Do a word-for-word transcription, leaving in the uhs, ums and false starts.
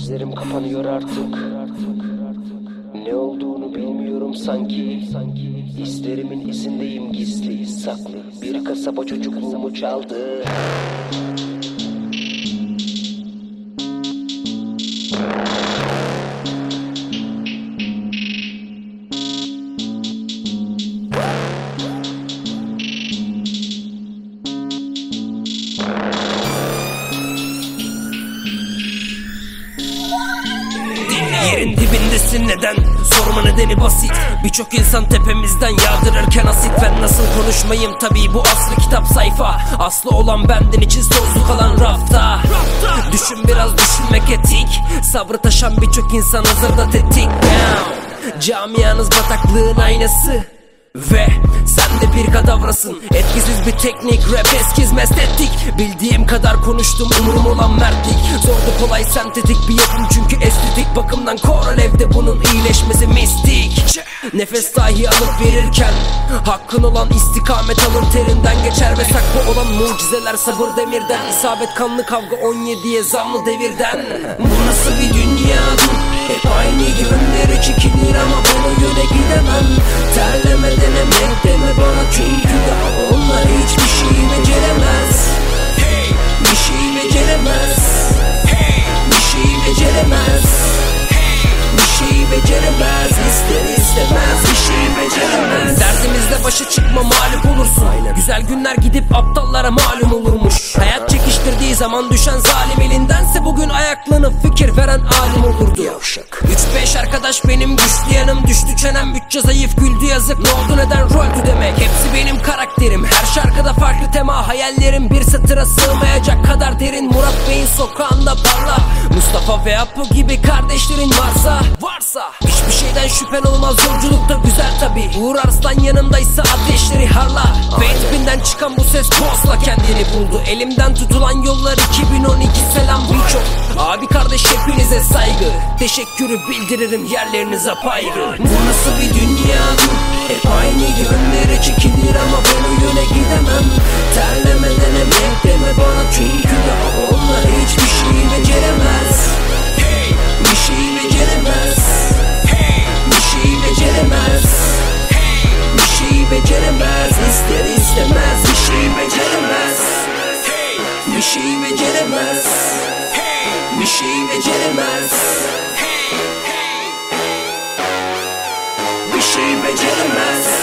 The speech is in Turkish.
Gözlerim kapanıyor artık. Ne olduğunu bilmiyorum sanki. Hislerimin izindeyim gizli saklı. Bir kasaba çocukluğumu çaldı. Yerin dibindesin neden? Sorma nedeni basit. Birçok insan tepemizden yağdırırken asit. Ben nasıl konuşmayayım tabii bu aslı kitap sayfa. Aslı olan benden için sonsuz kalan rafta. Düşün biraz düşünmek etik. Sabrı taşan birçok insan hazırda tetik. Camianız bataklığın aynası. Ve sen de bir kadavrasın. Etkisiz bir teknik, rap eskiz meslettik. Bildiğim kadar konuştum, umurum olan mertlik. Zordu kolay sentetik bir yapım çünkü estetik bakımdan koral evde bunun iyileşmesi mistik. Nefes dahi alıp verirken hakkın olan istikamet alır terinden geçer. Ve saklı olan mucizeler sabır demirden. İsabet kanlı kavga on yediye zamlı devirden. Bu nasıl bir dünya? Hep aynı yönlere çekilir ama ben o yöne gidemem. Terlemeden emek deme bana çünkü daha onlar hiçbir şey beceremez. Hey, bir şey beceremez. Hey, bir şey beceremez. Hey, bir şey beceremez. İster istemez bir şey beceremez. Derdimizle başa çıkma mağlup olursun. Aynen. Güzel günler gidip aptallara malum olurmuş. Hayat çekiştirdiği zaman düşen zalim elindense bugün ayaklanıp fikir veren alim olurdu. Üç beş arkadaş benim güçlü yanım, düştü çenem bütçe zayıf güldü yazık. Ne oldu neden roldü demek, hepsi benim karakterim. Her şarkıda farklı tema, hayallerim bir satıra sığmayacak kadar derin. Murat Bey'in sokağında parla, Mustafa ve Apo gibi kardeşlerin varsa Varsa hiçbir şeyden şüphen olmaz, yolculukta güzel tabi. Uğur Arslan yanımdaysa ateşleri harla. Ve tipinden çıkan bu ses pozla kendini buldu. Elimden tutulan yollar iki bin on iki selam birçok. Abi kardeş hepinize saygı, teşekkürü bildiririm yerleriniz apayrı. Bu nasıl bir dünya? Hep aynı yönlere çekilir ama ben o yöne gidemem. Terlemeden emek deme bana çünkü daha onlar hiçbir şey beceremez. Hey, bir şey beceremez. Hey, bir şey beceremez. Hey, bir şey beceremez. İster istemez bir şey beceremez. Hey, bir şey beceremez. Hey, bir şey beceremez. Hey, hey, bir şey beceremez.